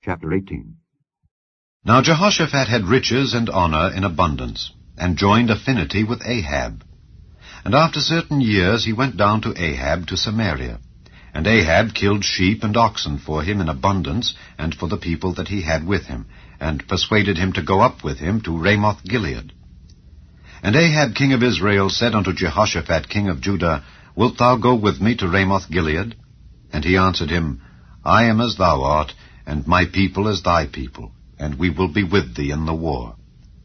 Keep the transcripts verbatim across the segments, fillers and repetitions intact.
Chapter eighteen. Now Jehoshaphat had riches and honor in abundance, and joined affinity with Ahab. And after certain years he went down to Ahab to Samaria. And Ahab killed sheep and oxen for him in abundance, and for the people that he had with him, and persuaded him to go up with him to Ramoth-Gilead. And Ahab king of Israel said unto Jehoshaphat king of Judah, Wilt thou go with me to Ramoth-Gilead? And he answered him, I am as thou art, and my people as thy people, and we will be with thee in the war.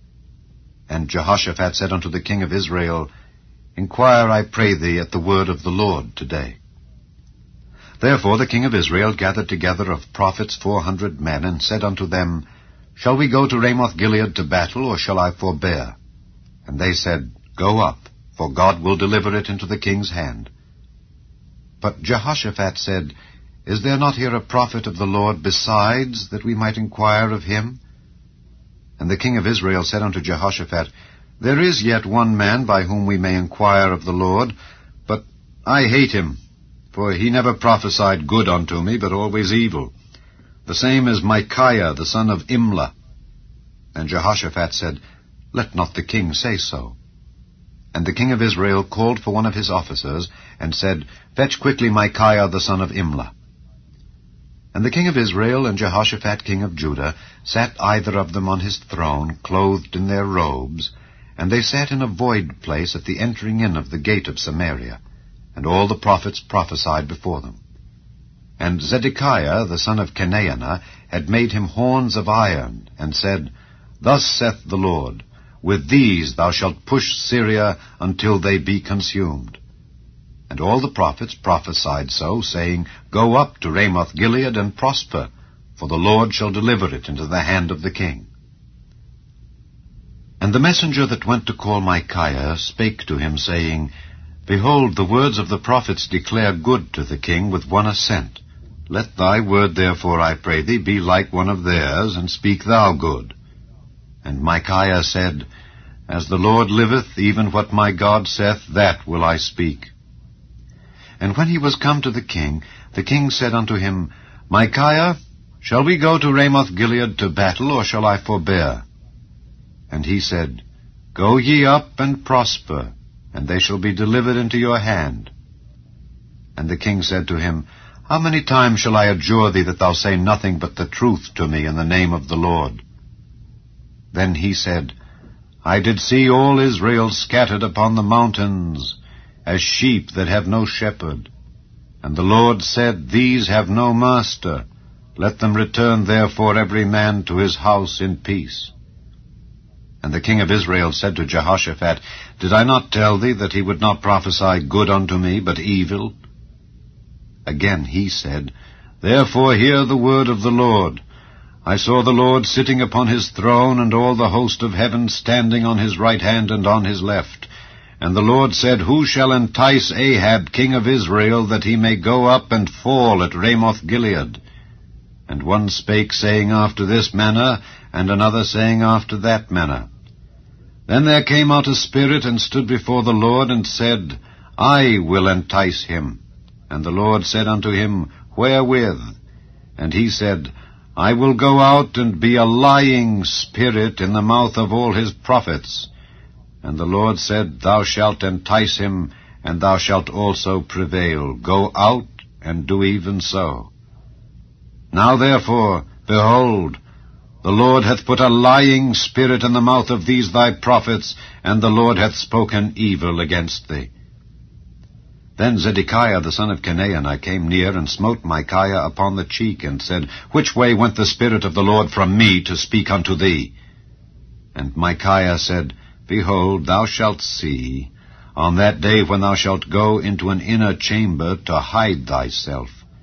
And Jehoshaphat said unto the king of Israel, Inquire, I pray thee, at the word of the Lord today. Therefore the king of Israel gathered together of prophets four hundred men, and said unto them, Shall we go to Ramoth-Gilead to battle, or shall I forbear? And they said, Go up, for God will deliver it into the king's hand. But Jehoshaphat said, Is there not here a prophet of the Lord besides, that we might inquire of him? And the king of Israel said unto Jehoshaphat, There is yet one man by whom we may inquire of the Lord, but I hate him, for he never prophesied good unto me, but always evil. The same is Micaiah, the son of Imlah. And Jehoshaphat said, Let not the king say so. And the king of Israel called for one of his officers, and said, Fetch quickly Micaiah, the son of Imlah. And the king of Israel and Jehoshaphat king of Judah sat either of them on his throne, clothed in their robes, and they sat in a void place at the entering in of the gate of Samaria. And all the prophets prophesied before them. And Zedekiah, the son of Chenaanah, had made him horns of iron, and said, Thus saith the Lord, With these thou shalt push Syria until they be consumed. And all the prophets prophesied so, saying, Go up to Ramoth-Gilead and prosper, for the Lord shall deliver it into the hand of the king. And the messenger that went to call Micaiah spake to him, saying, Behold, the words of the prophets declare good to the king with one assent. Let thy word therefore, I pray thee, be like one of theirs, and speak thou good. And Micaiah said, As the Lord liveth, even what my God saith, that will I speak. And when he was come to the king, the king said unto him, Micaiah, shall we go to Ramoth-Gilead to battle, or shall I forbear? And he said, Go ye up and prosper, and they shall be delivered into your hand. And the king said to him, How many times shall I adjure thee that thou say nothing but the truth to me in the name of the Lord? Then he said, I did see all Israel scattered upon the mountains, as sheep that have no shepherd. And the Lord said, These have no master. Let them return therefore every man to his house in peace. And the king of Israel said to Jehoshaphat, Did I not tell thee that he would not prophesy good unto me, but evil? Again he said, Therefore hear the word of the Lord. I saw the Lord sitting upon his throne, and all the host of heaven standing on his right hand and on his left. And the Lord said, Who shall entice Ahab king of Israel, that he may go up and fall at Ramoth-Gilead? And one spake, saying after this manner, and another saying after that manner. Then there came out a spirit, and stood before the Lord, and said, I will entice him. And the Lord said unto him, Wherewith? And he said, I will go out and be a lying spirit in the mouth of all his prophets. And the Lord said, Thou shalt entice him, and thou shalt also prevail. Go out and do even so. Now therefore, behold, the Lord hath put a lying spirit in the mouth of these thy prophets, and the Lord hath spoken evil against thee. Then Zedekiah the son of Chenaanah came near, and smote Micaiah upon the cheek, and said, Which way went the Spirit of the Lord from me to speak unto thee? And Micaiah said, Behold, thou shalt see, on that day when thou shalt go into an inner chamber to hide thyself.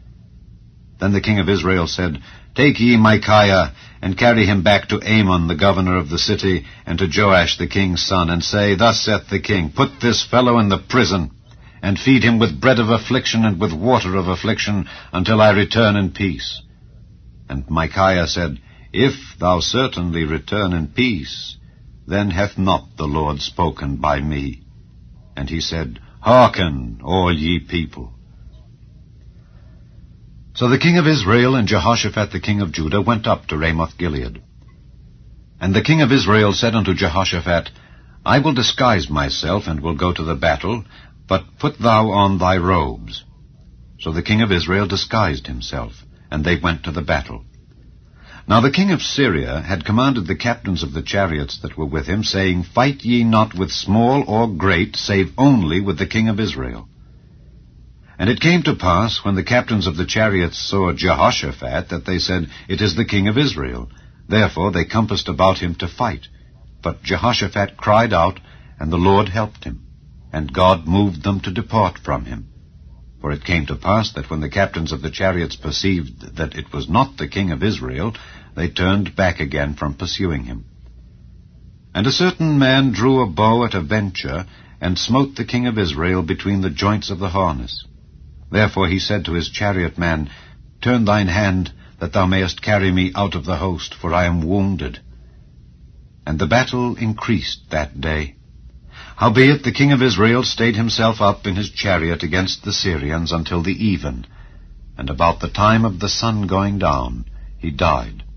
Then the king of Israel said, Take ye Micaiah, and carry him back to Amon the governor of the city, and to Joash the king's son, and say, Thus saith the king, Put this fellow in the prison, and feed him with bread of affliction and with water of affliction, until I return in peace. And Micaiah said, If thou certainly return in peace, then hath not the Lord spoken by me. And he said, Hearken, all ye people. So the king of Israel and Jehoshaphat the king of Judah went up to Ramoth-Gilead. And the king of Israel said unto Jehoshaphat, I will disguise myself, and will go to the battle, but put thou on thy robes. So the king of Israel disguised himself, and they went to the battle. Now the king of Syria had commanded the captains of the chariots that were with him, saying, Fight ye not with small or great, save only with the king of Israel. And it came to pass, when the captains of the chariots saw Jehoshaphat, that they said, It is the king of Israel. Therefore they compassed about him to fight. But Jehoshaphat cried out, and the Lord helped him, and God moved them to depart from him. For it came to pass that when the captains of the chariots perceived that it was not the king of Israel, they turned back again from pursuing him. And a certain man drew a bow at a venture, and smote the king of Israel between the joints of the harness. Therefore he said to his chariot man, Turn thine hand, that thou mayest carry me out of the host, for I am wounded. And the battle increased that day. Howbeit the king of Israel stayed himself up in his chariot against the Syrians until the even, and about the time of the sun going down he died.